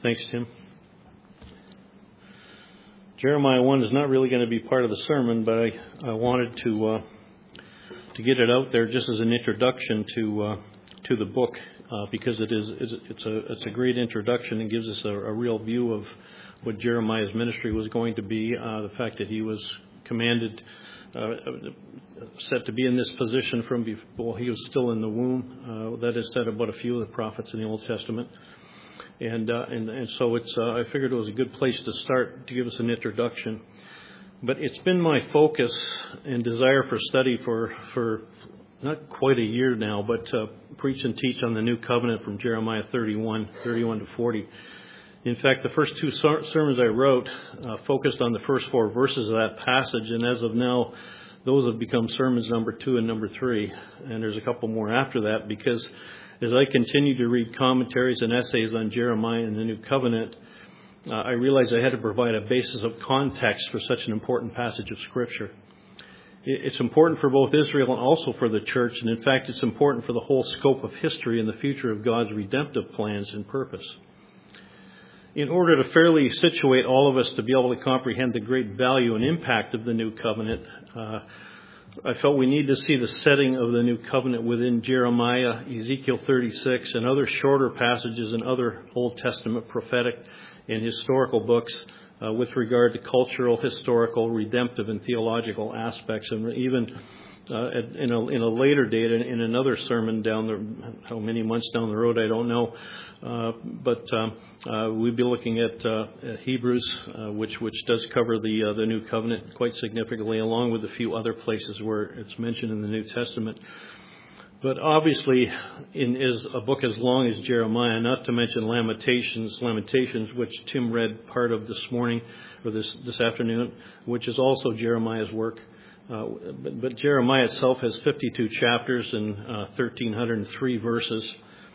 Thanks, Tim. Jeremiah 1 is not really going to be part of the sermon, but I wanted to get it out there just as an introduction to the book, because it's a great introduction and gives us a real view of what Jeremiah's ministry was going to be. The fact that he was commanded, set to be in this position from before he was still in the womb. That is said about a few of the prophets in the Old Testament. And so I figured it was a good place to start to give us an introduction. But it's been my focus and desire for study for not quite a year now, but preach and teach on the New Covenant from Jeremiah 31 to 40. In fact, the first two sermons I wrote focused on the first four verses of that passage, and as of now, those have become sermons number 2 and number 3. And there's a couple more after that, because as I continue to read commentaries and essays on Jeremiah and the New Covenant, I realized I had to provide a basis of context for such an important passage of Scripture. It's important for both Israel and also for the church, and in fact, it's important for the whole scope of history and the future of God's redemptive plans and purpose. In order to fairly situate all of us to be able to comprehend the great value and impact of the New Covenant, I felt we need to see the setting of the New Covenant within Jeremiah, Ezekiel 36, and other shorter passages in other Old Testament prophetic and historical books with regard to cultural, historical, redemptive, and theological aspects. And even in a later date, in another sermon how many months down the road, I don't know. But we'll be looking at Hebrews, which does cover the New Covenant quite significantly, along with a few other places where it's mentioned in the New Testament. But obviously, is a book as long as Jeremiah, not to mention Lamentations, which Tim read part of this morning or this afternoon, which is also Jeremiah's work. But Jeremiah itself has 52 chapters and 1,303 verses.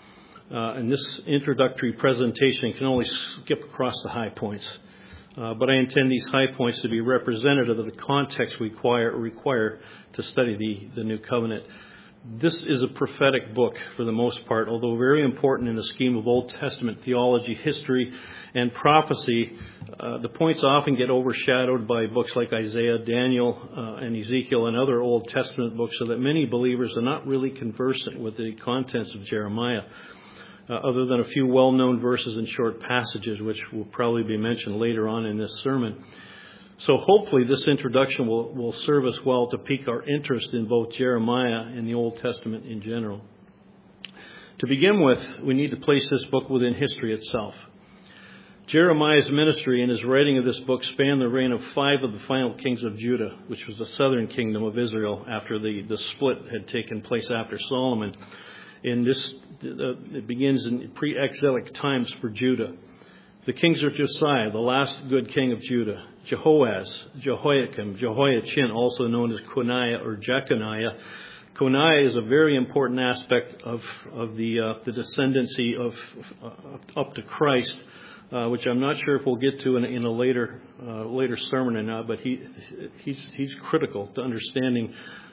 And this introductory presentation can only skip across the high points. But I intend these high points to be representative of the context we require to study the New Covenant. This is a prophetic book for the most part, although very important in the scheme of Old Testament theology, history, and prophecy. The points often get overshadowed by books like Isaiah, Daniel, and Ezekiel, and other Old Testament books, so that many believers are not really conversant with the contents of Jeremiah, other than a few well-known verses and short passages, which will probably be mentioned later on in this sermon. So hopefully this introduction will serve us well to pique our interest in both Jeremiah and the Old Testament in general. To begin with, we need to place this book within history itself. Jeremiah's ministry and his writing of this book span the reign of 5 of the final kings of Judah, which was the southern kingdom of Israel after the split had taken place after Solomon. And it begins in pre-exilic times for Judah. The kings are Josiah, the last good king of Judah, Jehoaz, Jehoiakim, Jehoiachin, also known as Coniah or Jeconiah. Coniah is a very important aspect of the descendancy of up to Christ, which I'm not sure if we'll get to in a later sermon or not, but he's critical to understanding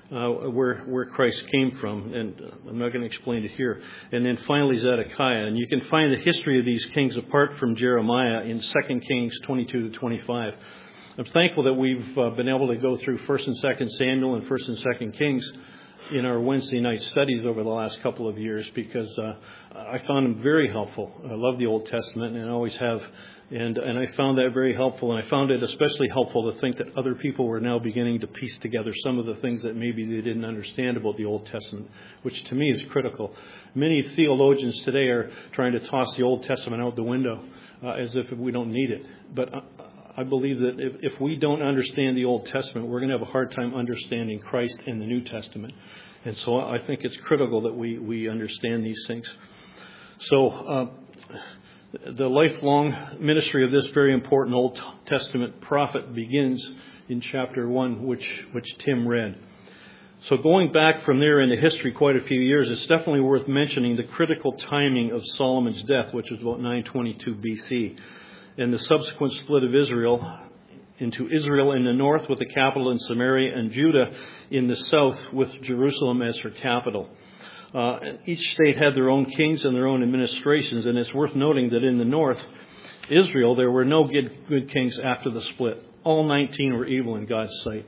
where Christ came from, and I'm not going to explain it here. And then finally Zedekiah, and you can find the history of these kings apart from Jeremiah in 2 Kings 22 to 25. I'm thankful that we've been able to go through 1 and 2 Samuel and 1 and 2 Kings in our Wednesday night studies over the last couple of years, because I found them very helpful. I love the Old Testament, and I always have. And I found that very helpful, and I found it especially helpful to think that other people were now beginning to piece together some of the things that maybe they didn't understand about the Old Testament, which to me is critical. Many theologians today are trying to toss the Old Testament out the window as if we don't need it. But I believe that if we don't understand the Old Testament, we're going to have a hard time understanding Christ and the New Testament. And so I think it's critical that we understand these things. So the lifelong ministry of this very important Old Testament prophet begins in chapter 1, which Tim read. So going back from there into history quite a few years, it's definitely worth mentioning the critical timing of Solomon's death, which was about 922 BC, and the subsequent split of Israel into Israel in the north with the capital in Samaria, and Judah in the south with Jerusalem as her capital. Each state had their own kings and their own administrations, and it's worth noting that in the north, Israel, there were no good kings after the split. All 19 were evil in God's sight.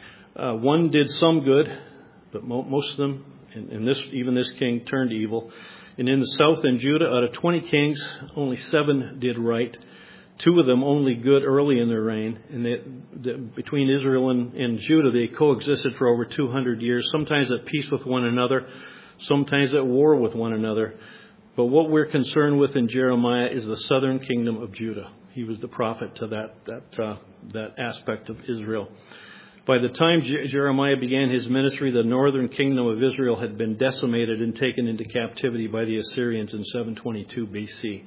One did some good, but most of them, and even this king, turned evil. And in the south in Judah, out of 20 kings, only 7 did right. 2 of them only good early in their reign. And between Israel and Judah, they coexisted for over 200 years, sometimes at peace with one another, sometimes at war with one another. But what we're concerned with in Jeremiah is the southern kingdom of Judah. He was the prophet to that aspect of Israel. By the time Jeremiah began his ministry, the northern kingdom of Israel had been decimated and taken into captivity by the Assyrians in 722 BC.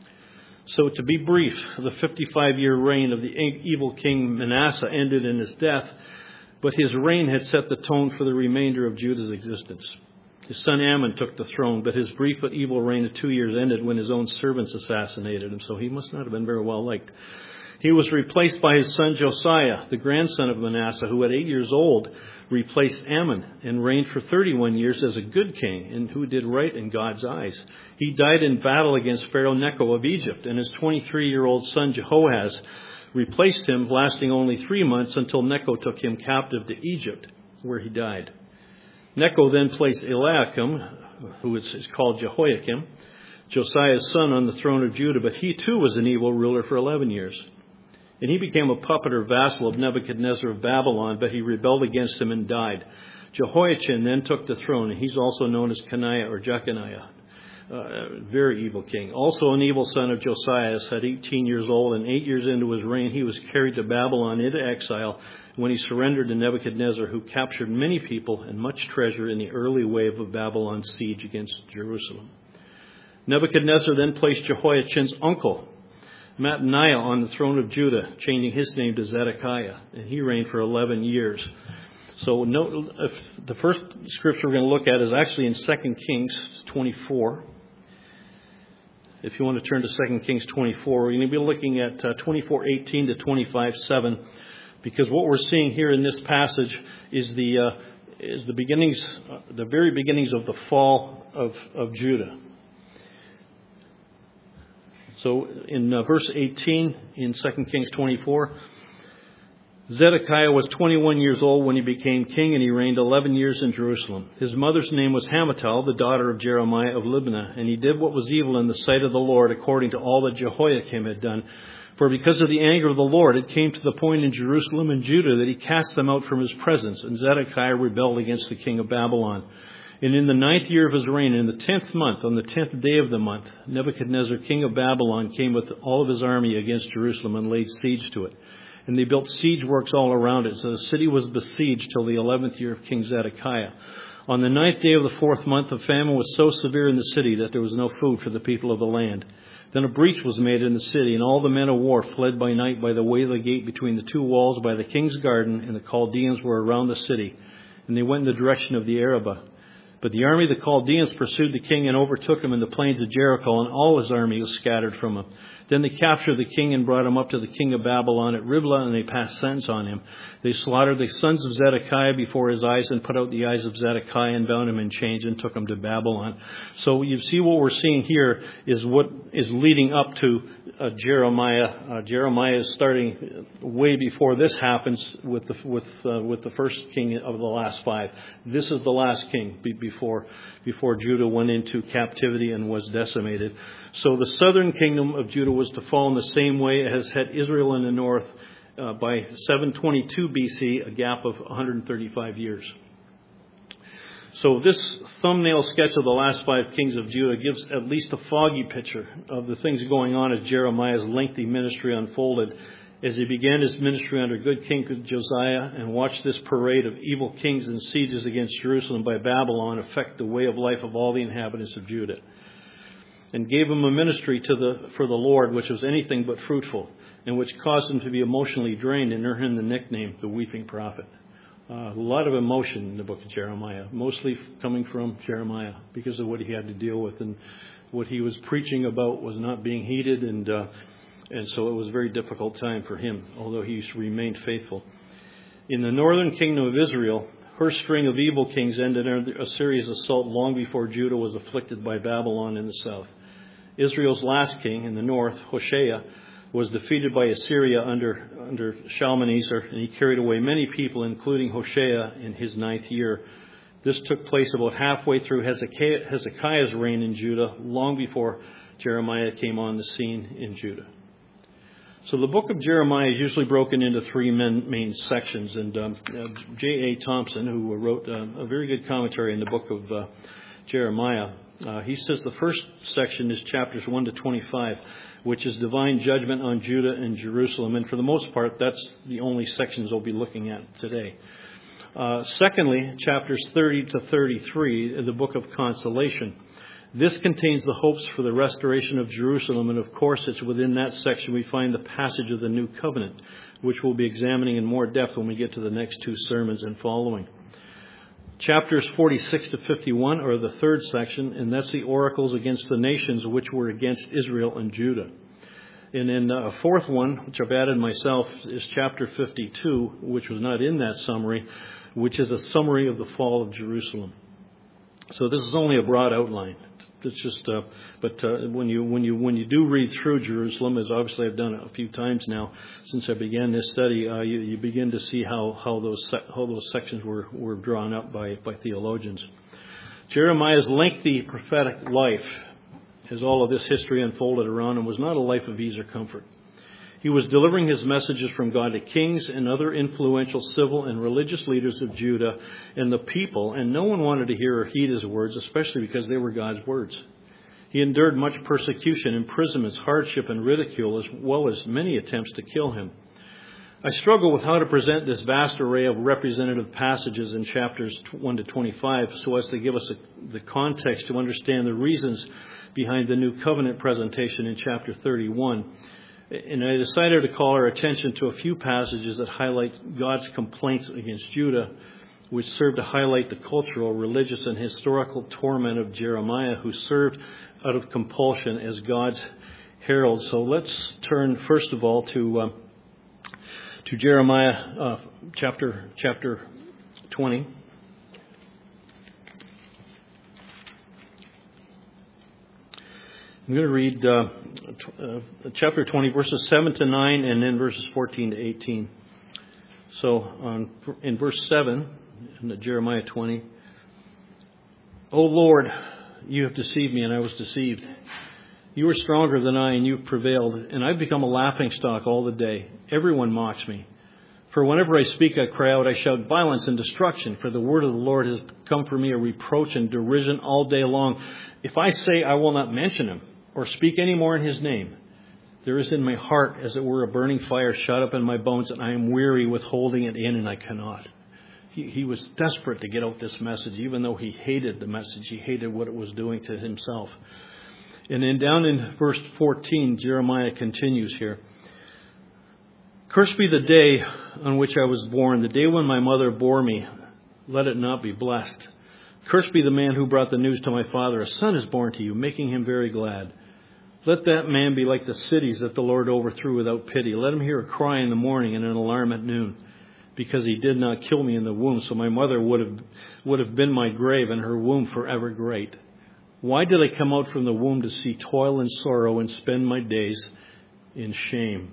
So to be brief, the 55-year reign of the evil king Manasseh ended in his death, but his reign had set the tone for the remainder of Judah's existence. His son Ammon took the throne, but his brief but evil reign of 2 years ended when his own servants assassinated him, so he must not have been very well liked. He was replaced by his son Josiah, the grandson of Manasseh, who at 8 years old replaced Ammon and reigned for 31 years as a good king and who did right in God's eyes. He died in battle against Pharaoh Necho of Egypt, and his 23-year-old son Jehoahaz replaced him, lasting only 3 months until Necho took him captive to Egypt, where he died. Necho then placed Eliakim, who is called Jehoiakim, Josiah's son, on the throne of Judah, but he too was an evil ruler for 11 years. And he became a puppet or vassal of Nebuchadnezzar of Babylon, but he rebelled against him and died. Jehoiachin then took the throne, and he's also known as Coniah or Jeconiah, very evil king. Also an evil son of Josiah, at 18 years old, and 8 years into his reign, he was carried to Babylon into exile when he surrendered to Nebuchadnezzar, who captured many people and much treasure in the early wave of Babylon's siege against Jerusalem. Nebuchadnezzar then placed Jehoiachin's uncle, Mattaniah, on the throne of Judah, changing his name to Zedekiah, and he reigned for 11 years. So the first scripture we're going to look at is actually in 2 Kings 24. If you want to turn to 2 Kings 24, we're going to be looking at 24:18 to 25:7, because what we're seeing here in this passage is the beginnings, the very beginnings of the fall of Judah. So in verse 18 in 2 Kings 24, Zedekiah was 21 years old when he became king, and he reigned 11 years in Jerusalem. His mother's name was Hamutal, the daughter of Jeremiah of Libnah, and he did what was evil in the sight of the Lord, according to all that Jehoiakim had done. For because of the anger of the Lord, it came to the point in Jerusalem and Judah that he cast them out from his presence, and Zedekiah rebelled against the king of Babylon. And in the 9th year of his reign, in the 10th month, on the 10th day of the month, Nebuchadnezzar, king of Babylon, came with all of his army against Jerusalem and laid siege to it. And they built siege works all around it. So the city was besieged till the 11th year of King Zedekiah. On the 9th day of the 4th month, the famine was so severe in the city that there was no food for the people of the land. Then a breach was made in the city, and all the men of war fled by night by the way of the gate between the two walls by the king's garden, and the Chaldeans were around the city. And they went in the direction of the Arabah. But the army of the Chaldeans pursued the king and overtook him in the plains of Jericho, and all his army was scattered from him. Then they captured the king and brought him up to the king of Babylon at Riblah, and they passed sentence on him. They slaughtered the sons of Zedekiah before his eyes and put out the eyes of Zedekiah and bound him in chains and took him to Babylon. So you see what we're seeing here is what is leading up to Jeremiah. Jeremiah is starting way before this happens with the first king of the last 5. This is the last king before Judah went into captivity and was decimated. So the southern kingdom of Judah was to fall in the same way as had Israel in the north by 722 BC, a gap of 135 years. So this thumbnail sketch of the last 5 kings of Judah gives at least a foggy picture of the things going on as Jeremiah's lengthy ministry unfolded, as he began his ministry under good King Josiah and watched this parade of evil kings and sieges against Jerusalem by Babylon affect the way of life of all the inhabitants of Judah, and gave him a ministry for the Lord which was anything but fruitful, and which caused him to be emotionally drained and earn him the nickname the Weeping Prophet. A lot of emotion in the book of Jeremiah, mostly coming from Jeremiah because of what he had to deal with, and what he was preaching about was not being heeded, and so it was a very difficult time for him, although he remained faithful. In the northern kingdom of Israel, her string of evil kings ended in Assyria's assault long before Judah was afflicted by Babylon in the south. Israel's last king in the north, Hoshea, was defeated by Assyria under Shalmaneser, and he carried away many people, including Hoshea, in his 9th year. This took place about halfway through Hezekiah's reign in Judah, long before Jeremiah came on the scene in Judah. So the book of Jeremiah is usually broken into three main sections. And J.A. Thompson, who wrote a very good commentary in the book of Jeremiah, he says the first section is chapters 1 to 25, which is divine judgment on Judah and Jerusalem. And for the most part, that's the only sections we'll be looking at today. Secondly, chapters 30 to 33, the book of consolation. This contains the hopes for the restoration of Jerusalem, and of course it's within that section we find the passage of the New Covenant, which we'll be examining in more depth when we get to the next two sermons and following. Chapters 46 to 51 are the third section, and that's the oracles against the nations which were against Israel and Judah. And then a fourth one, which I've added myself, is chapter 52, which was not in that summary, which is a summary of the fall of Jerusalem. So this is only a broad outline. It's just, when you do read through Jerusalem, as obviously I've done a few times now since I began this study, you begin to see how those sections were drawn up by theologians. Jeremiah's lengthy prophetic life, as all of this history unfolded around him, was not a life of ease or comfort. He was delivering his messages from God to kings and other influential civil and religious leaders of Judah and the people, and no one wanted to hear or heed his words, especially because they were God's words. He endured much persecution, imprisonments, hardship, and ridicule, as well as many attempts to kill him. I struggle with how to present this vast array of representative passages in chapters 1 to 25 so as to give us the context to understand the reasons behind the New Covenant presentation in chapter 31. And I decided to call our attention to a few passages that highlight God's complaints against Judah, which serve to highlight the cultural, religious, and historical torment of Jeremiah, who served out of compulsion as God's herald. So let's turn first of all to Jeremiah chapter 20. I'm going to read chapter 20, verses 7 to 9, and then verses 14 to 18. So in verse 7, in Jeremiah 20, O Lord, you have deceived me, and I was deceived. You are stronger than I, and you've prevailed, and I've become a laughingstock all the day. Everyone mocks me. For whenever I speak, I cry out, I shout violence and destruction, for the word of the Lord has come for me a reproach and derision all day long. If I say I will not mention him, or speak any more in his name, there is in my heart, as it were, a burning fire shut up in my bones, and I am weary with holding it in, and I cannot. He was desperate to get out this message, even though he hated the message. He hated what it was doing to himself. And then down in verse 14, Jeremiah continues here. Cursed be the day on which I was born, the day when my mother bore me. Let it not be blessed. Cursed be the man who brought the news to my father. A son is born to you, making him very glad. Let that man be like the cities that the Lord overthrew without pity. Let him hear a cry in the morning and an alarm at noon, because he did not kill me in the womb. So my mother would have been my grave, and her womb forever great. Why did I come out from the womb to see toil and sorrow and spend my days in shame?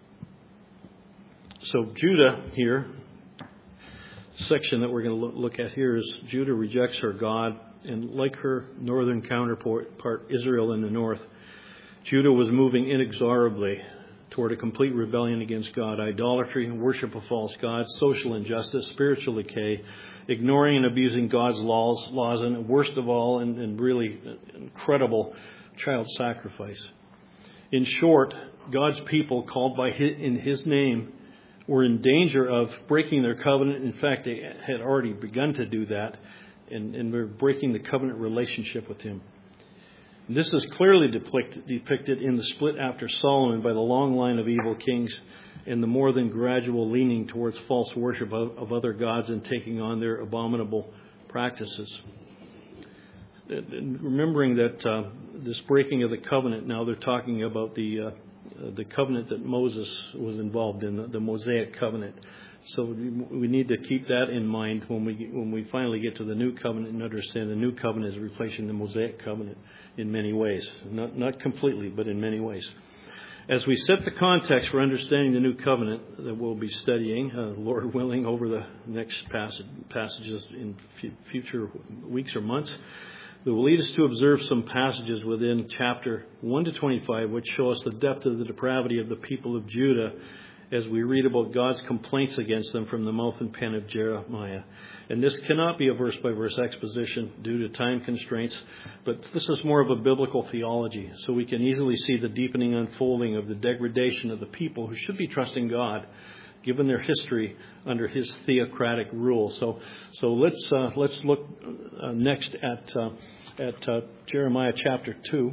So Judah here, section that we're going to look at here, is Judah rejects her God, and like her northern counterpart, Israel in the north, Judah was moving inexorably toward a complete rebellion against God, idolatry, worship of false gods, social injustice, spiritual decay, ignoring and abusing God's laws, and worst of all, and really incredible, child sacrifice. In short, God's people, called in His name, were in danger of breaking their covenant. In fact, they had already begun to do that, and were breaking the covenant relationship with Him. This is clearly depicted in the split after Solomon by the long line of evil kings and the more than gradual leaning towards false worship of other gods and taking on their abominable practices. Remembering that this breaking of the covenant, now they're talking about the covenant that Moses was involved in, the Mosaic covenant. So we need to keep that in mind when we finally get to the New Covenant and understand the New Covenant is replacing the Mosaic Covenant in many ways. Not completely, but in many ways. As we set the context for understanding the New Covenant that we'll be studying, Lord willing, over the next passages in future weeks or months, that will lead us to observe some passages within chapter 1 to 25, which show us the depth of the depravity of the people of Judah as we read about God's complaints against them from the mouth and pen of Jeremiah. And this cannot be a verse-by-verse exposition due to time constraints, but this is more of a biblical theology, so we can easily see the deepening unfolding of the degradation of the people who should be trusting God, given their history under His theocratic rule. So let's look next at Jeremiah chapter 2.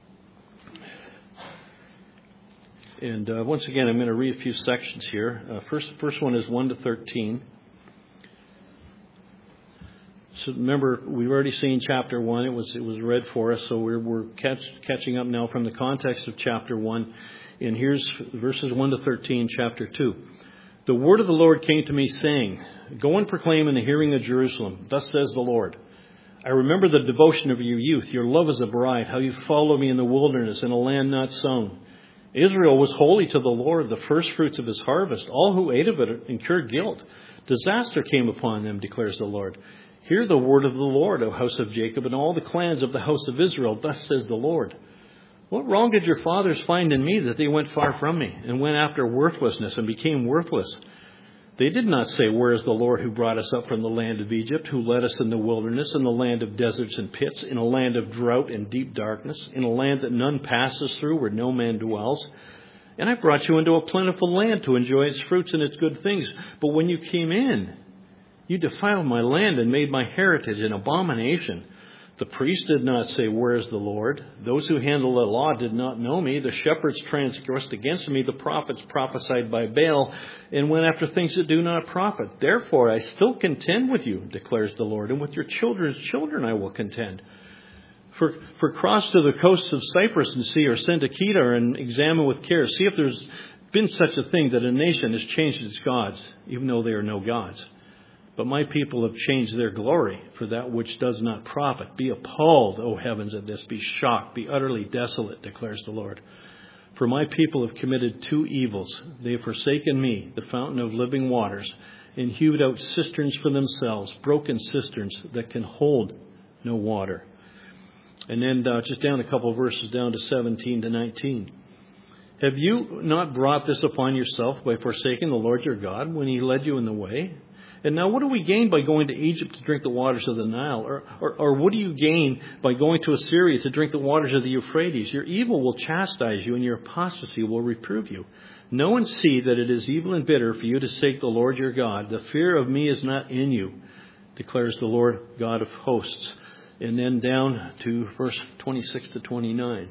And once again, I'm going to read a few sections here. First one is 1 to 13. So remember, we've already seen chapter 1. It was read for us, so we're catching up now from the context of chapter 1. And here's verses 1 to 13, chapter 2. The word of the Lord came to me, saying, Go and proclaim in the hearing of Jerusalem, Thus says the Lord, I remember the devotion of your youth, your love as a bride, how you followed me in the wilderness in a land not sown. Israel was holy to the Lord, the firstfruits of his harvest. All who ate of it incurred guilt. Disaster came upon them, declares the Lord. Hear the word of the Lord, O house of Jacob, and all the clans of the house of Israel. Thus says the Lord. What wrong did your fathers find in me that they went far from me and went after worthlessness and became worthless? They did not say, Where is the Lord who brought us up from the land of Egypt, who led us in the wilderness, in the land of deserts and pits, in a land of drought and deep darkness, in a land that none passes through, where no man dwells? And I brought you into a plentiful land to enjoy its fruits and its good things. But when you came in, you defiled my land and made my heritage an abomination. The priests did not say, Where is the Lord? Those who handle the law did not know me. The shepherds transgressed against me. The prophets prophesied by Baal and went after things that do not profit. Therefore, I still contend with you, declares the Lord, and with your children's children I will contend. For cross to the coasts of Cyprus and see, or send to Kedar and examine with care. See if there's been such a thing that a nation has changed its gods, even though they are no gods. But my people have changed their glory for that which does not profit. Be appalled, O heavens, at this. Be shocked. Be utterly desolate, declares the Lord. For my people have committed two evils. They have forsaken me, the fountain of living waters, and hewed out cisterns for themselves, broken cisterns that can hold no water. And then just down a couple of verses down to 17 to 19. Have you not brought this upon yourself by forsaking the Lord your God when He led you in the way? And now what do we gain by going to Egypt to drink the waters of the Nile? Or what do you gain by going to Assyria to drink the waters of the Euphrates? Your evil will chastise you, and your apostasy will reprove you. Know and see that it is evil and bitter for you to forsake the Lord your God. The fear of me is not in you, declares the Lord God of hosts. And then down to verse 26 to 29.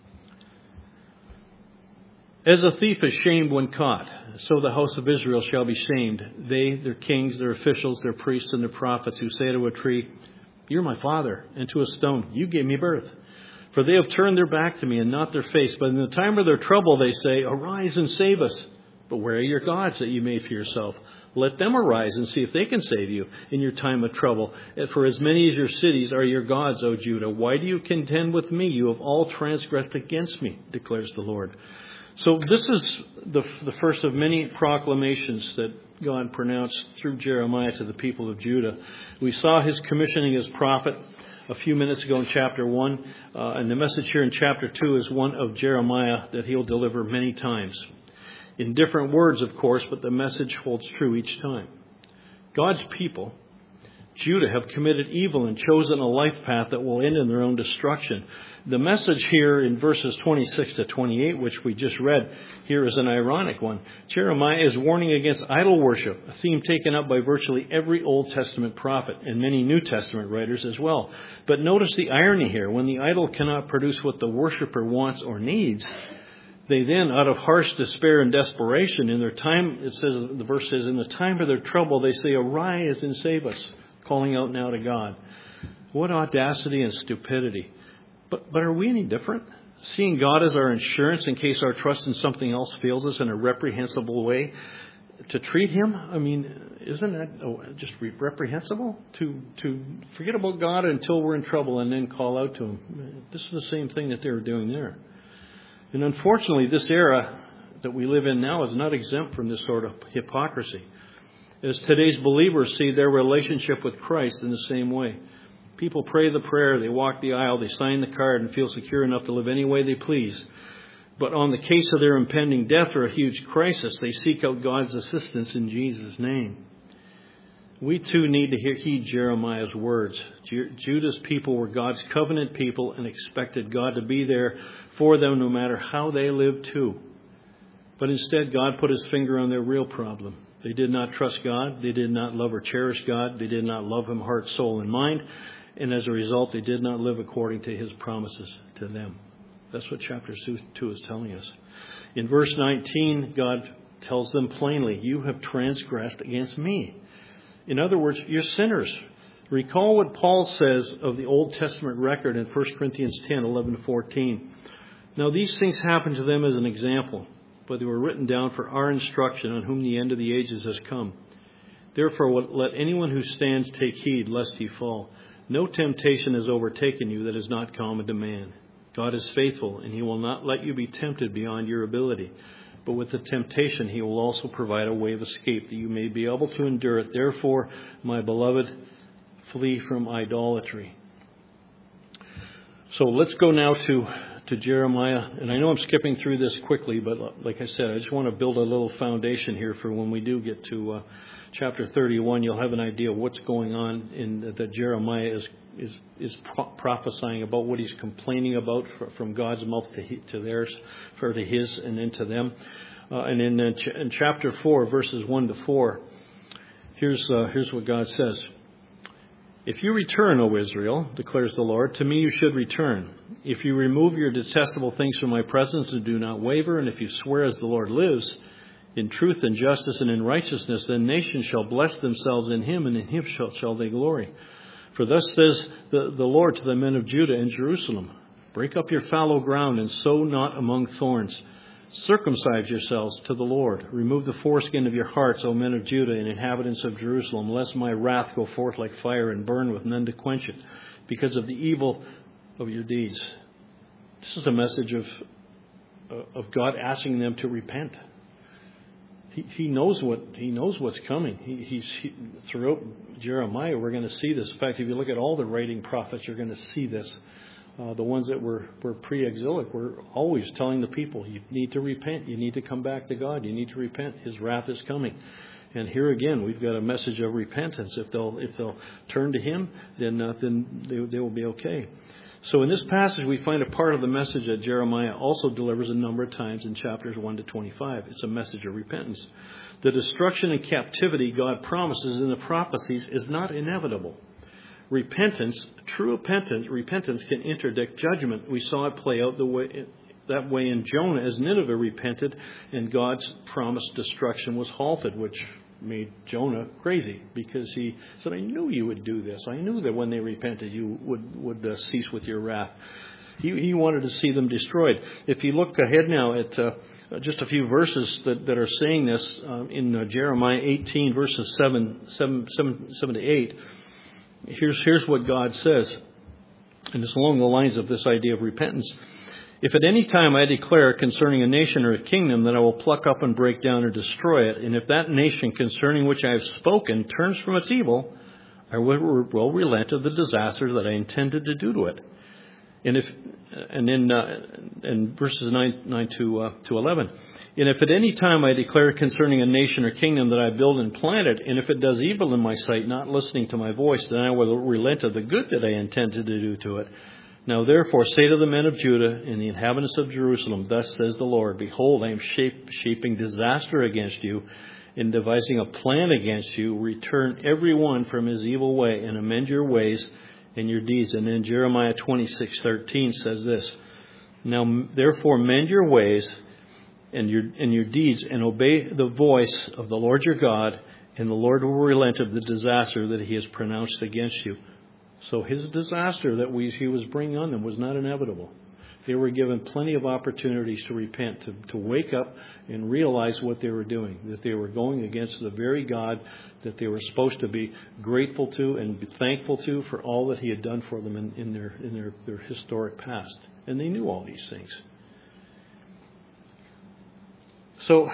As a thief is shamed when caught, so the house of Israel shall be shamed. They, their kings, their officials, their priests, and their prophets who say to a tree, You're my father, and to a stone, You gave me birth. For they have turned their back to me and not their face. But in the time of their trouble they say, Arise and save us. But where are your gods that you made for yourself? Let them arise and see if they can save you in your time of trouble. For as many as your cities are your gods, O Judah. Why do you contend with me? You have all transgressed against me, declares the Lord. So this is the first of many proclamations that God pronounced through Jeremiah to the people of Judah. We saw His commissioning as prophet a few minutes ago in chapter 1. And the message here in chapter 2 is one of Jeremiah that He'll deliver many times. In different words, of course, but the message holds true each time. God's people, Judah, have committed evil and chosen a life path that will end in their own destruction. The message here in verses 26 to 28, which we just read, here is an ironic one. Jeremiah is warning against idol worship, a theme taken up by virtually every Old Testament prophet and many New Testament writers as well. But notice the irony here. When the idol cannot produce what the worshiper wants or needs, they then, out of harsh despair and desperation, in their time, the verse says, in the time of their trouble, they say, Arise and save us, calling out now to God. What audacity and stupidity. But are we any different? Seeing God as our insurance in case our trust in something else fails us in a reprehensible way, to treat him, I mean, isn't that just reprehensible? To forget about God until we're in trouble and then call out to him. This is the same thing that they were doing there. And unfortunately, this era that we live in now is not exempt from this sort of hypocrisy. As today's believers see their relationship with Christ in the same way. People pray the prayer, they walk the aisle, they sign the card and feel secure enough to live any way they please. But on the case of their impending death or a huge crisis, they seek out God's assistance in Jesus' name. We too need to heed Jeremiah's words. Judah's people were God's covenant people and expected God to be there for them no matter how they lived too. But instead, God put his finger on their real problem. They did not trust God. They did not love or cherish God. They did not love him heart, soul, and mind. And as a result, they did not live according to his promises to them. That's what chapter 2 is telling us. In verse 19, God tells them plainly, you have transgressed against me. In other words, you're sinners. Recall what Paul says of the Old Testament record in 1 Corinthians 10, 11-14. Now these things happened to them as an example, but they were written down for our instruction, on whom the end of the ages has come. Therefore, let anyone who stands take heed, lest he fall. No temptation has overtaken you that is not common to man. God is faithful, and he will not let you be tempted beyond your ability. But with the temptation, he will also provide a way of escape, that you may be able to endure it. Therefore, my beloved, flee from idolatry. So let's go now to Jeremiah. And I know I'm skipping through this quickly, but like I said, I just want to build a little foundation here for when we do get to chapter 31. You'll have an idea of what's going on in that Jeremiah is prophesying about, what he's complaining about from God's mouth to theirs, or to his and then to them. And in chapter 4, verses 1-4, here's what God says. If you return, O Israel, declares the Lord, to me you should return. If you remove your detestable things from my presence and do not waver, and if you swear as the Lord lives, in truth and justice and in righteousness, then nations shall bless themselves in him, and in him shall they glory. For thus says the Lord to the men of Judah and Jerusalem, break up your fallow ground and sow not among thorns. Circumcise yourselves to the Lord. Remove the foreskin of your hearts, O men of Judah and inhabitants of Jerusalem, lest my wrath go forth like fire and burn with none to quench it, because of the evil of your deeds. This is a message of God asking them to repent. He knows what's coming. Throughout Jeremiah, we're going to see this. In fact, if you look at all the writing prophets, you're going to see this. The ones that were pre-exilic were always telling the people, you need to repent. You need to come back to God. You need to repent. His wrath is coming. And here again, we've got a message of repentance. If they'll turn to him, then they will be okay. So in this passage, we find a part of the message that Jeremiah also delivers a number of times in chapters 1-25. It's a message of repentance. The destruction and captivity God promises in the prophecies is not inevitable. True repentance can interdict judgment. We saw it play out that way in Jonah, as Nineveh repented and God's promised destruction was halted, which made Jonah crazy, because he said, I knew you would do this. I knew that when they repented, you would cease with your wrath. He wanted to see them destroyed. If you look ahead now at just a few verses that are saying this, in Jeremiah 18, verses 7-8, here's what God says. And it's along the lines of this idea of repentance. If at any time I declare concerning a nation or a kingdom that I will pluck up and break down or destroy it, and if that nation concerning which I have spoken turns from its evil, I will relent of the disaster that I intended to do to it. And in verses 9-11, and if at any time I declare concerning a nation or kingdom that I build and plant it, and if it does evil in my sight, not listening to my voice, then I will relent of the good that I intended to do to it. Now therefore say to the men of Judah and the inhabitants of Jerusalem, thus says the Lord, behold, I am shaping disaster against you, in devising a plan against you. Return every one from his evil way and amend your ways and your deeds. And then Jeremiah 26:13 says this, now therefore mend your ways and your deeds, and obey the voice of the Lord your God, and the Lord will relent of the disaster that he has pronounced against you. So his disaster that he was bringing on them was not inevitable. They were given plenty of opportunities to repent, to wake up and realize what they were doing, that they were going against the very God that they were supposed to be grateful to and be thankful to for all that He had done for them in their historic past. And they knew all these things. So,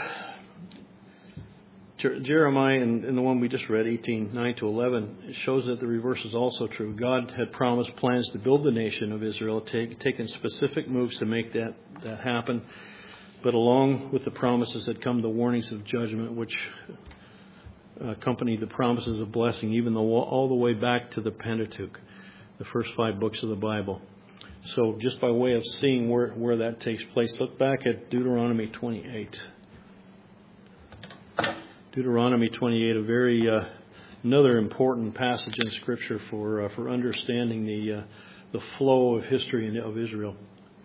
Jeremiah, and the one we just read, 18:9-11, shows that the reverse is also true. God had promised plans to build the nation of Israel, taken specific moves to make that happen. But along with the promises had come the warnings of judgment, which accompanied the promises of blessing, even all the way back to the Pentateuch, the first 5 books of the Bible. So just by way of seeing where that takes place, look back at Deuteronomy 28. Deuteronomy 28, a very another important passage in Scripture for understanding the flow of history of Israel.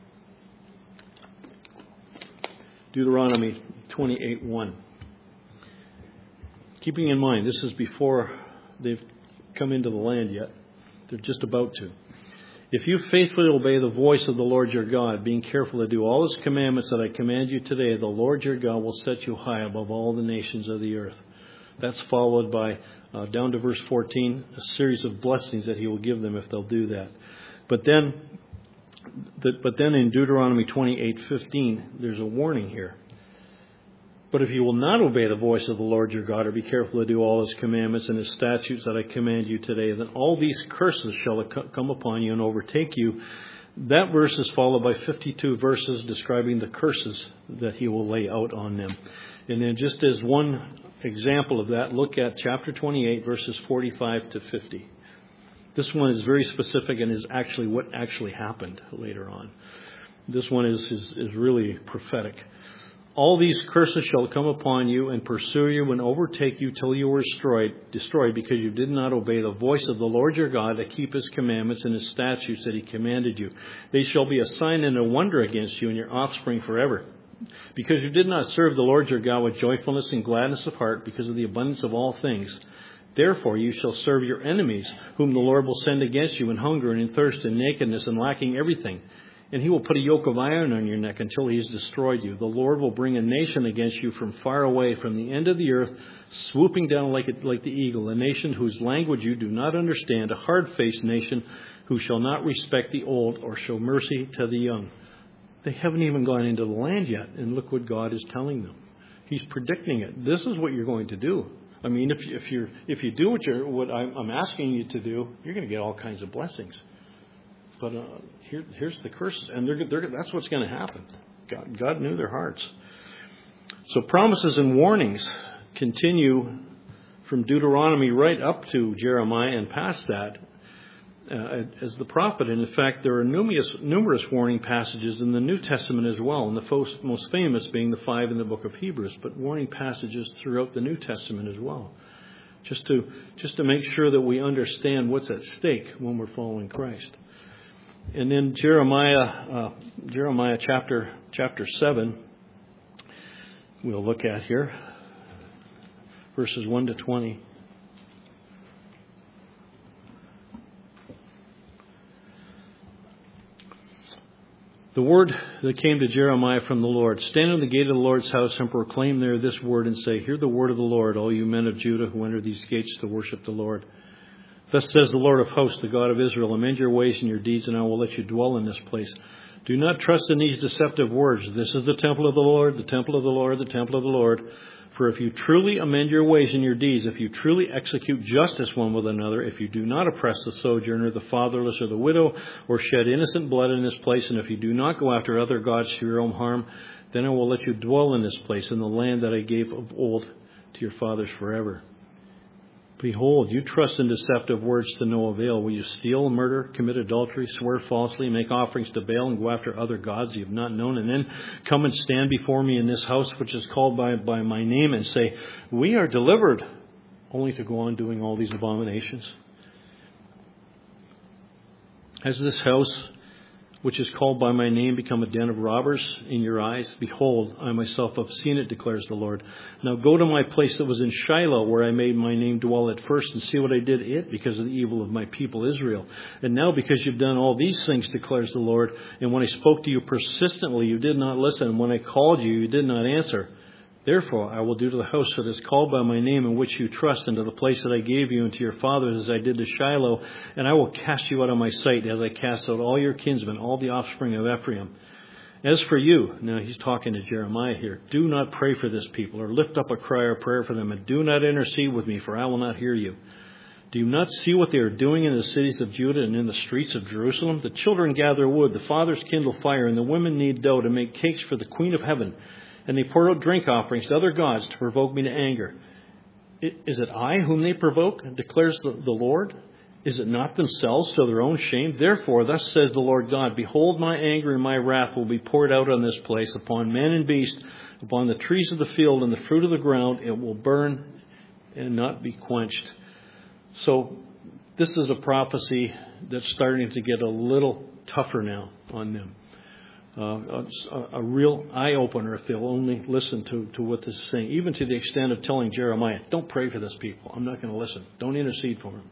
Deuteronomy 28:1. Keeping in mind, this is before they've come into the land yet. They're just about to. If you faithfully obey the voice of the Lord your God, being careful to do all His commandments that I command you today, the Lord your God will set you high above all the nations of the earth. That's followed by, down to verse 14, a series of blessings that He will give them if they'll do that. But then in Deuteronomy 28:15, there's a warning here. But if you will not obey the voice of the Lord your God, or be careful to do all His commandments and His statutes that I command you today, then all these curses shall come upon you and overtake you. That verse is followed by 52 verses describing the curses that He will lay out on them. And then just as one example of that, look at chapter 28, verses 45-50. This one is very specific and is actually what actually happened later on. This one is really prophetic. All these curses shall come upon you and pursue you and overtake you till you are destroyed because you did not obey the voice of the Lord your God to keep His commandments and His statutes that He commanded you. They shall be a sign and a wonder against you and your offspring forever. Because you did not serve the Lord your God with joyfulness and gladness of heart because of the abundance of all things. Therefore you shall serve your enemies, whom the Lord will send against you in hunger and in thirst and nakedness and lacking everything. And He will put a yoke of iron on your neck until He has destroyed you. The Lord will bring a nation against you from far away, from the end of the earth, swooping down like the eagle, a nation whose language you do not understand, a hard-faced nation who shall not respect the old or show mercy to the young. They haven't even gone into the land yet, and look what God is telling them. He's predicting it. This is what you're going to do. I mean, if you do what I'm asking you to do, you're going to get all kinds of blessings. But here's the curses, and that's what's going to happen. God knew their hearts. So promises and warnings continue from Deuteronomy right up to Jeremiah and past that as the prophet. And in fact, there are numerous warning passages in the New Testament as well, and the most famous being the 5 in the book of Hebrews, but warning passages throughout the New Testament as well, just to make sure that we understand what's at stake when we're following Christ. And then Jeremiah chapter 7, we'll look at here, verses 1-20. The word that came to Jeremiah from the Lord: stand in the gate of the Lord's house and proclaim there this word and say, hear the word of the Lord, all you men of Judah who enter these gates to worship the Lord. Thus says the Lord of hosts, the God of Israel, amend your ways and your deeds, and I will let you dwell in this place. Do not trust in these deceptive words. This is the temple of the Lord, the temple of the Lord, the temple of the Lord. For if you truly amend your ways and your deeds, if you truly execute justice one with another, if you do not oppress the sojourner, the fatherless, or the widow, or shed innocent blood in this place, and if you do not go after other gods to your own harm, then I will let you dwell in this place, in the land that I gave of old to your fathers forever. Behold, you trust in deceptive words to no avail. Will you steal, murder, commit adultery, swear falsely, make offerings to Baal, and go after other gods you have not known, and then come and stand before me in this house which is called by my name, and say, we are delivered, only to go on doing all these abominations? Has this house which is called by my name, become a den of robbers in your eyes? Behold, I myself have seen it, declares the Lord. Now go to my place that was in Shiloh, where I made my name dwell at first, and see what I did it because of the evil of my people Israel. And now because you've done all these things, declares the Lord, and when I spoke to you persistently, you did not listen, and when I called you, you did not answer. Therefore, I will do to the house that is called by my name, in which you trust, and to the place that I gave you and to your fathers, as I did to Shiloh, and I will cast you out of my sight, as I cast out all your kinsmen, all the offspring of Ephraim. As for you, now he's talking to Jeremiah here, do not pray for this people, or lift up a cry or prayer for them, and do not intercede with me, for I will not hear you. Do you not see what they are doing in the cities of Judah and in the streets of Jerusalem? The children gather wood, the fathers kindle fire, and the women knead dough to make cakes for the Queen of Heaven. And they pour out drink offerings to other gods to provoke me to anger. Is it I whom they provoke, declares the Lord? Is it not themselves to their own shame? Therefore, thus says the Lord God, behold, my anger and my wrath will be poured out on this place, upon man and beast, upon the trees of the field and the fruit of the ground. It will burn and not be quenched. So this is a prophecy that's starting to get a little tougher now on them. A real eye-opener if they'll only listen to what this is saying, even to the extent of telling Jeremiah, don't pray for this people. I'm not going to listen. Don't intercede for them.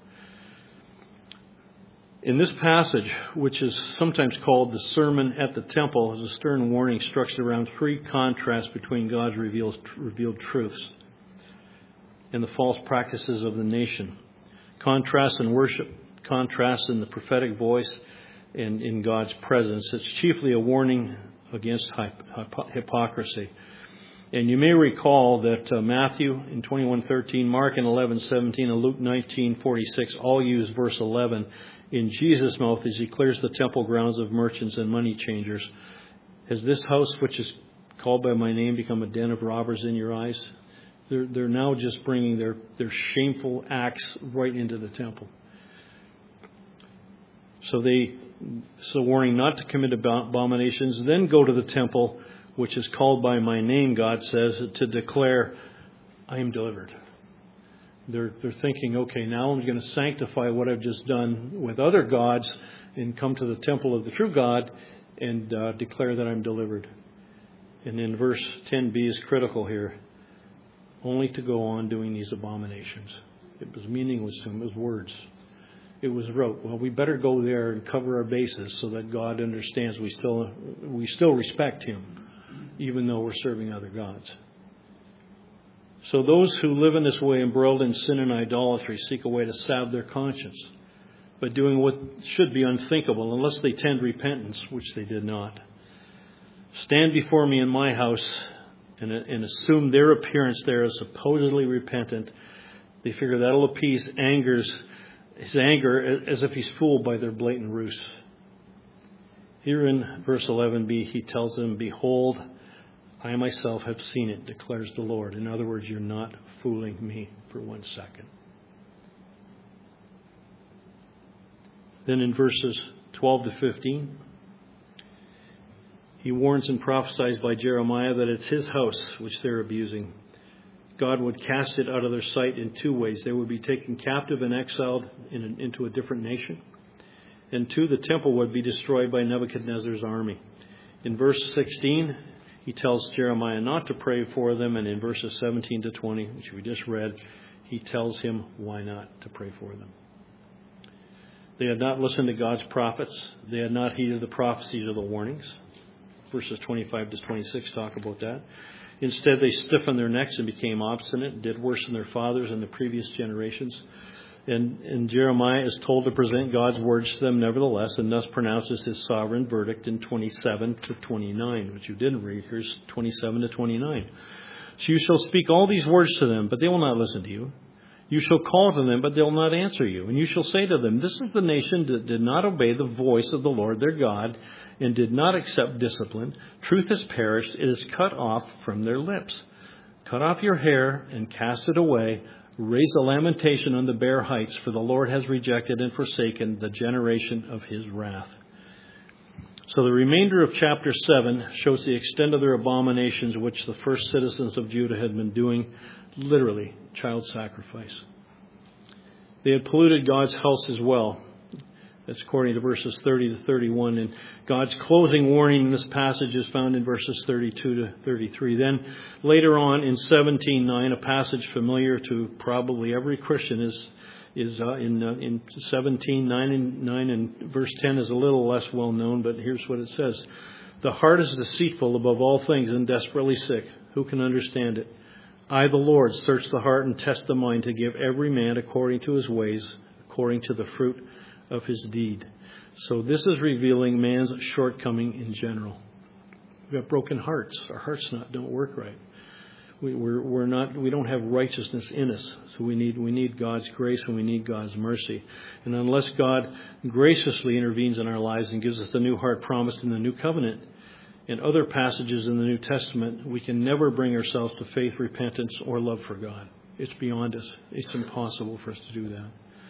In this passage, which is sometimes called the Sermon at the Temple, is a stern warning structured around three contrasts between God's revealed truths and the false practices of the nation. Contrast in worship, contrast in the prophetic voice, in God's presence. It's chiefly a warning against hypocrisy. And you may recall that Matthew in 21:13, Mark in 11:17, and Luke 19:46 all use verse 11 in Jesus' mouth as he clears the temple grounds of merchants and money changers. Has this house, which is called by my name, become a den of robbers in your eyes? They're now just bringing their shameful acts right into the temple. So warning not to commit abominations, then go to the temple, which is called by my name, God says, to declare, I am delivered. They're thinking, okay, now I'm going to sanctify what I've just done with other gods and come to the temple of the true God and declare that I'm delivered. And then verse 10b is critical here. Only to go on doing these abominations. It was meaningless to them. It was words. It was rote. Well, we better go there and cover our bases so that God understands we still respect Him, even though we're serving other gods. So those who live in this way, embroiled in sin and idolatry, seek a way to salve their conscience by doing what should be unthinkable, unless they tend repentance, which they did not. Stand before me in my house and assume their appearance there as supposedly repentant. They figure that'll appease his anger, as if he's fooled by their blatant ruse. Here in verse 11b, he tells them, behold, I myself have seen it, declares the Lord. In other words, you're not fooling me for 1 second. Then in verses 12 to 15, he warns and prophesies by Jeremiah that it's his house which they're abusing. God would cast it out of their sight in two ways. They would be taken captive and exiled into a different nation. And two, the temple would be destroyed by Nebuchadnezzar's army. In verse 16, he tells Jeremiah not to pray for them. And in verses 17 to 20, which we just read, he tells him why not to pray for them. They had not listened to God's prophets. They had not heeded the prophecies or the warnings. Verses 25 to 26 talk about that. Instead, they stiffened their necks and became obstinate and did worse than their fathers in the previous generations. And Jeremiah is told to present God's words to them nevertheless, and thus pronounces his sovereign verdict in 27 to 29, which you didn't read. Here's 27 to 29. So you shall speak all these words to them, but they will not listen to you. You shall call to them, but they will not answer you. And you shall say to them, this is the nation that did not obey the voice of the Lord their God, and did not accept discipline. Truth has perished. It is cut off from their lips. Cut off your hair and cast it away. Raise a lamentation on the bare heights, for the Lord has rejected and forsaken the generation of his wrath. So the remainder of chapter 7 shows the extent of their abominations, which the first citizens of Judah had been doing, literally child sacrifice. They had polluted God's house as well. That's according to verses 30 to 31. And God's closing warning in this passage is found in verses 32 to 33. Then later on in 17:9, a passage familiar to probably every Christian is in 17:9 and verse 10 is a little less well known, but here's what it says. The heart is deceitful above all things and desperately sick. Who can understand it? I, the Lord, search the heart and test the mind to give every man according to his ways, according to the fruit of his deed. So this is revealing man's shortcoming in general. We've got broken hearts. Our hearts don't work right. We don't have righteousness in us. So we need God's grace and we need God's mercy. And unless God graciously intervenes in our lives and gives us the new heart promised in the new covenant and other passages in the New Testament, we can never bring ourselves to faith, repentance, or love for God. It's beyond us. It's impossible for us to do that.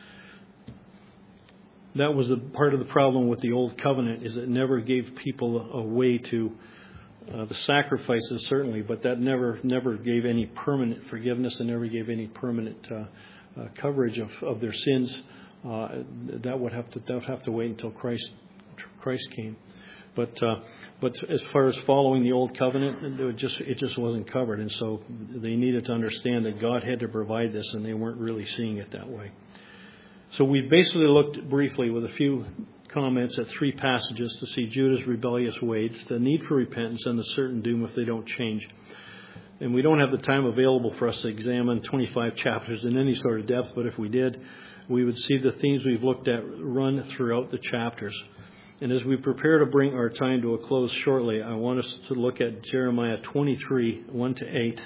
That was part of the problem with the old covenant, is it never gave people a way to the sacrifices, certainly, but that never gave any permanent forgiveness and never gave any permanent coverage of their sins. That would have to wait until Christ came. But as far as following the old covenant, it just wasn't covered, and so they needed to understand that God had to provide this, and they weren't really seeing it that way. So we basically looked briefly with a few comments at 3 passages to see Judah's rebellious ways, the need for repentance, and the certain doom if they don't change. And we don't have the time available for us to examine 25 chapters in any sort of depth, but if we did, we would see the themes we've looked at run throughout the chapters. And as we prepare to bring our time to a close shortly, I want us to look at Jeremiah 23, 1 to 8,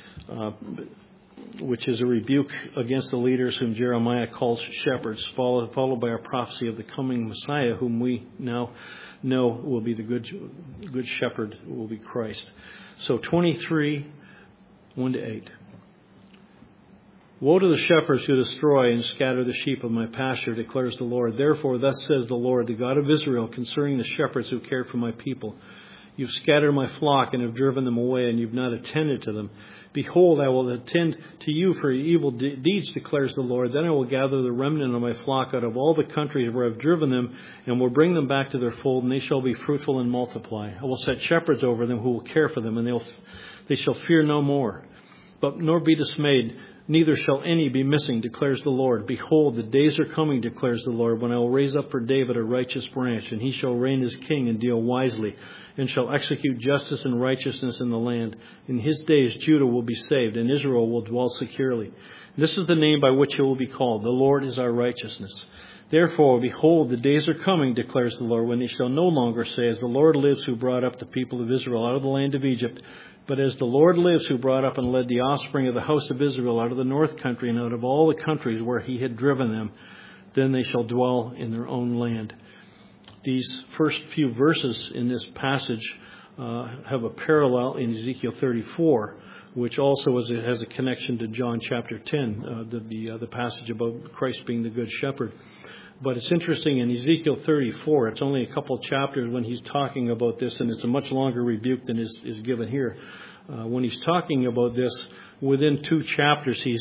which is a rebuke against the leaders whom Jeremiah calls shepherds, followed by a prophecy of the coming Messiah, whom we now know will be the good shepherd, will be Christ. So 23, 1 to 8. Woe to the shepherds who destroy and scatter the sheep of my pasture, declares the Lord. Therefore, thus says the Lord, the God of Israel, concerning the shepherds who care for my people. You've scattered my flock and have driven them away, and you've not attended to them. Behold, I will attend to you for your evil deeds, declares the Lord. Then I will gather the remnant of my flock out of all the countries where I have driven them, and will bring them back to their fold, and they shall be fruitful and multiply. I will set shepherds over them who will care for them, and they shall fear no more, but nor be dismayed. Neither shall any be missing, declares the Lord. Behold, the days are coming, declares the Lord, when I will raise up for David a righteous branch, and he shall reign as king and deal wisely, and shall execute justice and righteousness in the land. In his days Judah will be saved, and Israel will dwell securely. This is the name by which he will be called. The Lord is our righteousness. Therefore, behold, the days are coming, declares the Lord, when he shall no longer say, as the Lord lives who brought up the people of Israel out of the land of Egypt, but as the Lord lives who brought up and led the offspring of the house of Israel out of the north country and out of all the countries where he had driven them, then they shall dwell in their own land. These first few verses in this passage have a parallel in Ezekiel 34, which also has a connection to John chapter 10, the passage about Christ being the good shepherd. But it's interesting, in Ezekiel 34, it's only a couple chapters when he's talking about this, and it's a much longer rebuke than is given here. When he's talking about this, within 2 chapters, he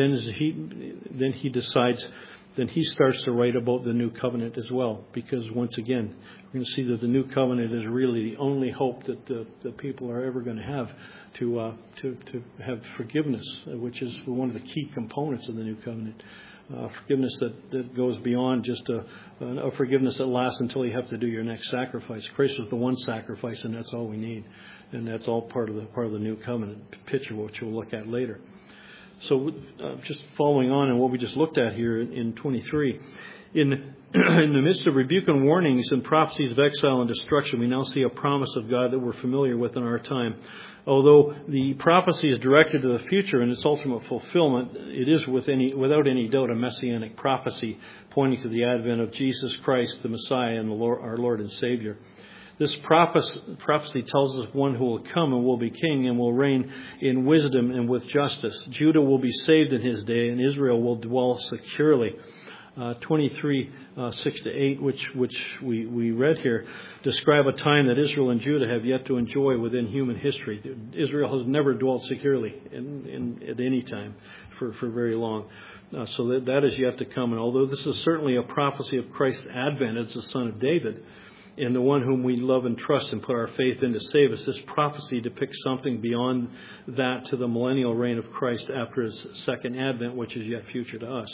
starts to write about the new covenant as well. Because once again, we're going to see that the new covenant is really the only hope that the people are ever going to have to have forgiveness, which is one of the key components of the new covenant. Forgiveness that goes beyond just a forgiveness that lasts until you have to do your next sacrifice. Christ was the one sacrifice, and that's all we need, and that's all part of the new covenant picture, which we'll look at later. So, just following on what we just looked at here in 23, in the midst of rebuke and warnings and prophecies of exile and destruction, we now see a promise of God that we're familiar with in our time. Although the prophecy is directed to the future and its ultimate fulfillment, it is without any doubt a messianic prophecy pointing to the advent of Jesus Christ, the Messiah, and our Lord and Savior. This prophecy tells us one who will come and will be king and will reign in wisdom and with justice. Judah will be saved in his day, and Israel will dwell securely. 23, 6 to 8, which we read here, describe a time that Israel and Judah have yet to enjoy within human history. Israel has never dwelt securely at any time for very long. So that is yet to come. And although this is certainly a prophecy of Christ's advent as the Son of David, and the one whom we love and trust and put our faith in to save us, this prophecy depicts something beyond that to the millennial reign of Christ after his second advent, which is yet future to us.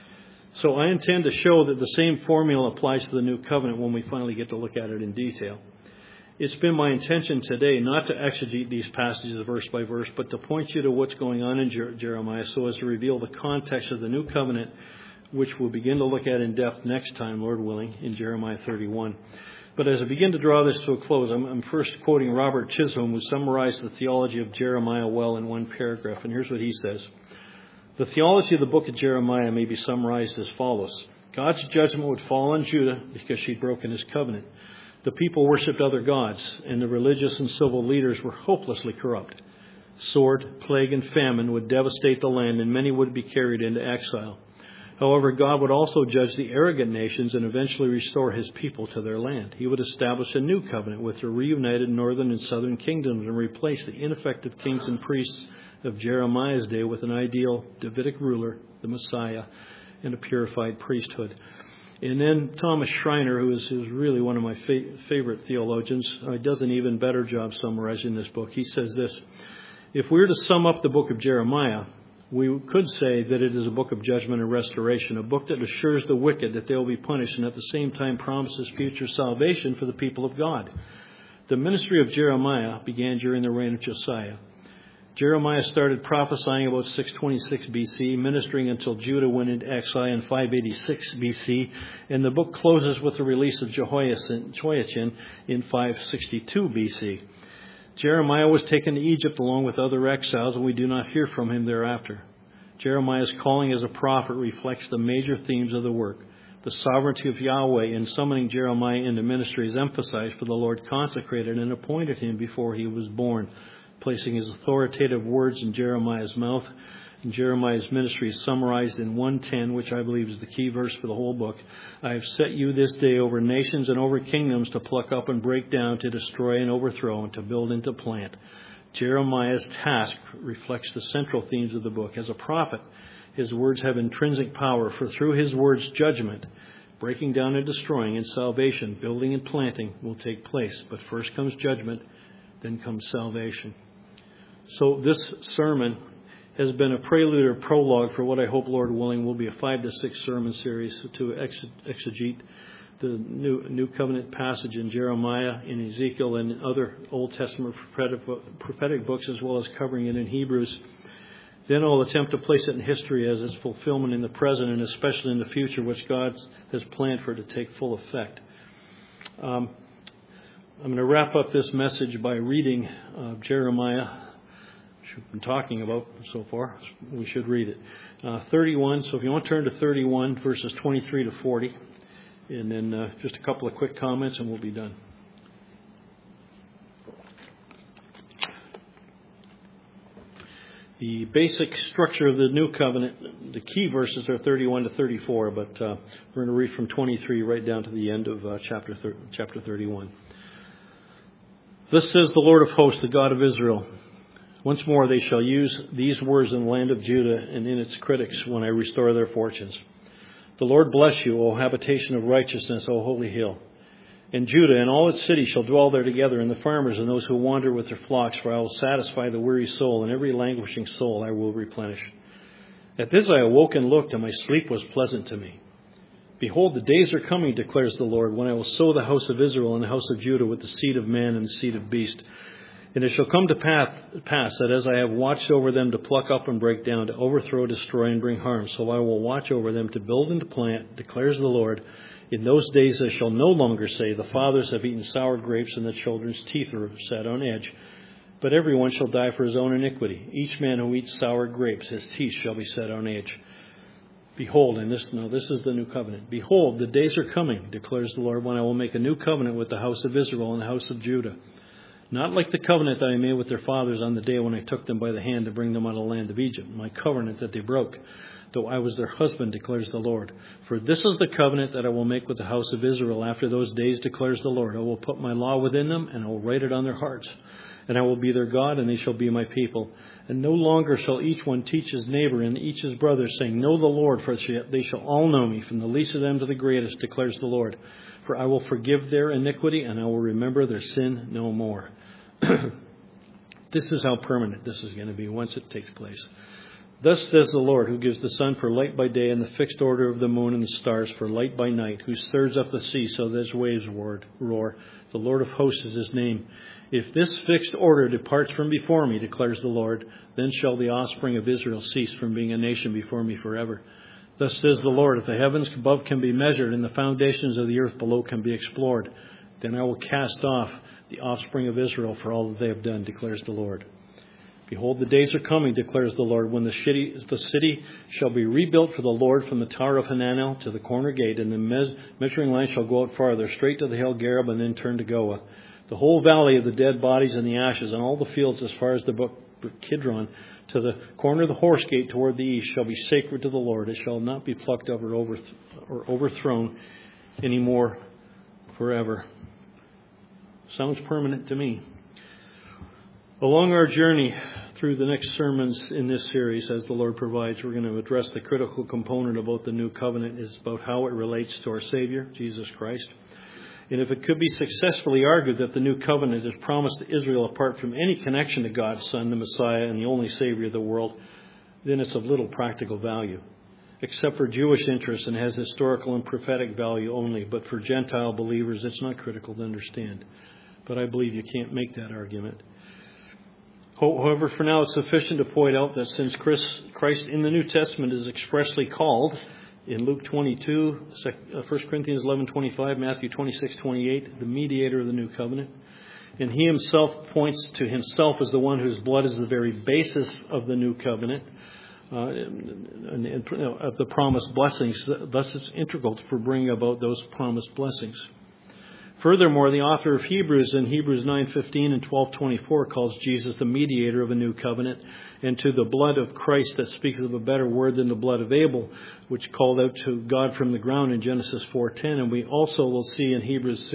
So I intend to show that the same formula applies to the new covenant when we finally get to look at it in detail. It's been my intention today not to exegete these passages verse by verse, but to point you to what's going on in Jeremiah so as to reveal the context of the new covenant, which we'll begin to look at in depth next time, Lord willing, in Jeremiah 31. But as I begin to draw this to a close, I'm first quoting Robert Chisholm, who summarized the theology of Jeremiah well in one paragraph. And here's what he says. The theology of the book of Jeremiah may be summarized as follows. God's judgment would fall on Judah because she'd broken his covenant. The people worshipped other gods, and the religious and civil leaders were hopelessly corrupt. Sword, plague, and famine would devastate the land, and many would be carried into exile. However, God would also judge the arrogant nations and eventually restore his people to their land. He would establish a new covenant with the reunited northern and southern kingdoms and replace the ineffective kings and priests of Jeremiah's day with an ideal Davidic ruler, the Messiah, and a purified priesthood. And then Thomas Schreiner, who is really one of my favorite theologians, does an even better job summarizing this book. He says this, if we were to sum up the book of Jeremiah, we could say that it is a book of judgment and restoration, a book that assures the wicked that they will be punished and at the same time promises future salvation for the people of God. The ministry of Jeremiah began during the reign of Josiah. Jeremiah started prophesying about 626 BC, ministering until Judah went into exile in 586 BC, and the book closes with the release of Jehoiachin in 562 BC. Jeremiah was taken to Egypt along with other exiles, and we do not hear from him thereafter. Jeremiah's calling as a prophet reflects the major themes of the work. The sovereignty of Yahweh in summoning Jeremiah into ministry is emphasized, for the Lord consecrated and appointed him before he was born, placing his authoritative words in Jeremiah's mouth. And Jeremiah's ministry is summarized in 1:10, which I believe is the key verse for the whole book. I have set you this day over nations and over kingdoms to pluck up and break down, to destroy and overthrow, and to build and to plant. Jeremiah's task reflects the central themes of the book. As a prophet, his words have intrinsic power, for through his words, judgment, breaking down and destroying, and salvation, building and planting, will take place. But first comes judgment, then comes salvation. So this sermon has been a prelude or prologue for what I hope, Lord willing, will be a 5 to 6 sermon series to exegete the new covenant passage in Jeremiah, in Ezekiel, and other Old Testament prophetic books, as well as covering it in Hebrews. Then I'll attempt to place it in history as its fulfillment in the present and especially in the future, which God has planned for it to take full effect. I'm going to wrap up this message by reading Jeremiah, which we've been talking about so far. We should read it. 31. So if you want to turn to 31, verses 23 to 40, and then just a couple of quick comments, and we'll be done. The basic structure of the new covenant, the key verses are 31 to 34, but we're going to read from 23 right down to the end of chapter 31. Thus says the Lord of hosts, the God of Israel, once more they shall use these words in the land of Judah and in its critics when I restore their fortunes. The Lord bless you, O habitation of righteousness, O holy hill. And Judah and all its cities shall dwell there together, and the farmers and those who wander with their flocks, for I will satisfy the weary soul, and every languishing soul I will replenish. At this I awoke and looked, and my sleep was pleasant to me. Behold, the days are coming, declares the Lord, when I will sow the house of Israel and the house of Judah with the seed of man and the seed of beast. And it shall come to pass that as I have watched over them to pluck up and break down, to overthrow, destroy, and bring harm, so I will watch over them to build and to plant, declares the Lord. In those days they shall no longer say, the fathers have eaten sour grapes and the children's teeth are set on edge. But everyone shall die for his own iniquity. Each man who eats sour grapes, his teeth shall be set on edge. Behold, and this is the new covenant. Behold, the days are coming, declares the Lord, when I will make a new covenant with the house of Israel and the house of Judah. Not like the covenant that I made with their fathers on the day when I took them by the hand to bring them out of the land of Egypt, my covenant that they broke, though I was their husband, declares the Lord. For this is the covenant that I will make with the house of Israel after those days, declares the Lord. I will put my law within them, and I will write it on their hearts. And I will be their God, and they shall be my people. And no longer shall each one teach his neighbor and each his brother, saying, Know the Lord, for they shall all know me, from the least of them to the greatest, declares the Lord. For I will forgive their iniquity, and I will remember their sin no more. This is how permanent this is going to be once it takes place. Thus says the Lord, who gives the sun for light by day, and the fixed order of the moon and the stars for light by night, who stirs up the sea so that its waves roar. The Lord of hosts is his name. If this fixed order departs from before me, declares the Lord, then shall the offspring of Israel cease from being a nation before me forever. Thus says the Lord, if the heavens above can be measured and the foundations of the earth below can be explored, then I will cast off the offspring of Israel for all that they have done, declares the Lord. Behold, the days are coming, declares the Lord, when the city shall be rebuilt for the Lord from the tower of Hananel to the corner gate, and the measuring line shall go out farther, straight to the hill Gareb, and then turn to Goah. The whole valley of the dead bodies and the ashes, and all the fields as far as the brook Kidron, to the corner of the horse gate toward the east, shall be sacred to the Lord. It shall not be plucked up or overthrown any more forever. Sounds permanent to me. Along our journey through the next sermons in this series, as the Lord provides, we're going to address the critical component about the new covenant is about how it relates to our Savior, Jesus Christ. And if it could be successfully argued that the new covenant is promised to Israel apart from any connection to God's Son, the Messiah, and the only Savior of the world, then it's of little practical value, except for Jewish interests, and has historical and prophetic value only. But for Gentile believers, it's not critical to understand. But I believe you can't make that argument. However, for now, it's sufficient to point out that since Christ in the New Testament is expressly called in Luke 22, 1 Corinthians 11:25, Matthew 26:28, the mediator of the new covenant, and he himself points to himself as the one whose blood is the very basis of the new covenant, of the promised blessings. Thus, it's integral for bringing about those promised blessings. Furthermore, the author of Hebrews in Hebrews 9:15 and 12:24 calls Jesus the mediator of a new covenant, and to the blood of Christ that speaks of a better word than the blood of Abel, which called out to God from the ground in Genesis 4:10. And we also will see in Hebrews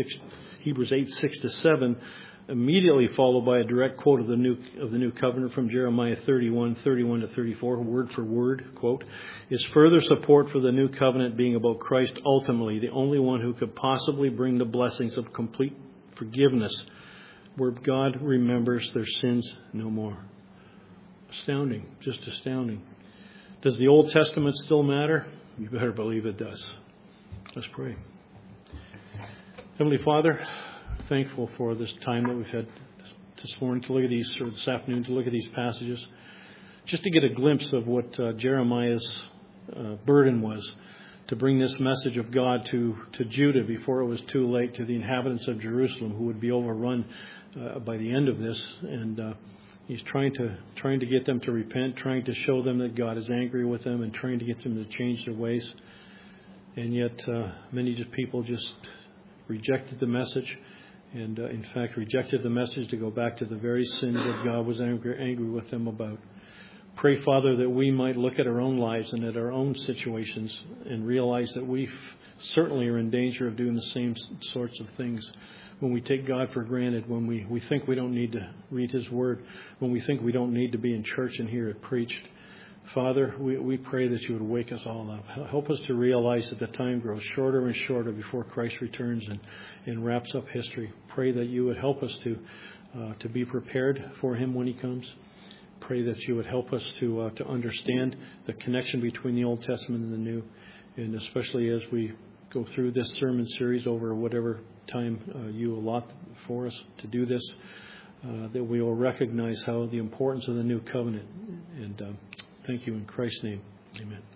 8:6-7, immediately followed by a direct quote of the new covenant from Jeremiah 31:31-34, word for word, quote, is further support for the new covenant being about Christ ultimately, the only one who could possibly bring the blessings of complete forgiveness, where God remembers their sins no more. Astounding, just astounding. Does the Old Testament still matter? You better believe it does. Let's pray. Heavenly Father, thankful for this time that we've had this morning to look at these, or this afternoon to look at these passages, just to get a glimpse of what Jeremiah's burden was, to bring this message of God to Judah before it was too late, to the inhabitants of Jerusalem who would be overrun by the end of this. And he's trying to get them to repent, trying to show them that God is angry with them, and trying to get them to change their ways. And yet many people just rejected the message. And in fact, rejected the message to go back to the very sins that God was angry with them about. Pray, Father, that we might look at our own lives and at our own situations and realize that we certainly are in danger of doing the same sorts of things. When we take God for granted, when we think we don't need to read His Word, when we think we don't need to be in church and hear it preached. Father, we pray that you would wake us all up. Help us to realize that the time grows shorter and shorter before Christ returns and wraps up history. Pray that you would help us to be prepared for Him when He comes. Pray that you would help us to understand the connection between the Old Testament and the New, and especially as we go through this sermon series over whatever time you allot for us to do this, that we will recognize how the importance of the new covenant. And thank you in Christ's name. Amen.